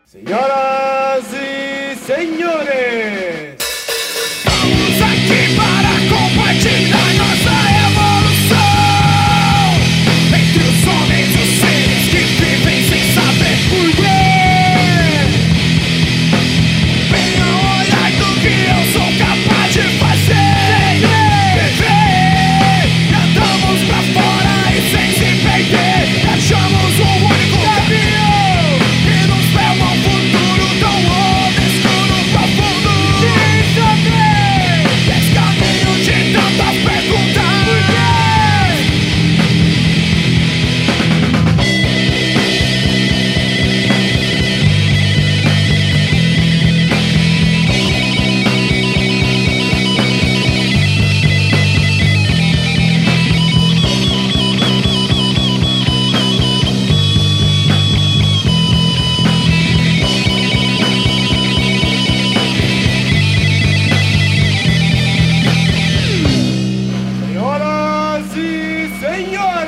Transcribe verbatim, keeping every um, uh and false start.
Senhoras e senhores, estamos aqui para compartilhar nossa evolução entre os homens e os seres que vivem sem saber porquê. Venha olhar do que eu sou capaz de fazer. Viver, andamos pra fora e sem se perder, achamos um único caminho que nos leva a um futuro tão obscuro, profundo. Esse caminho de tantas perguntas. senhoras e senhores.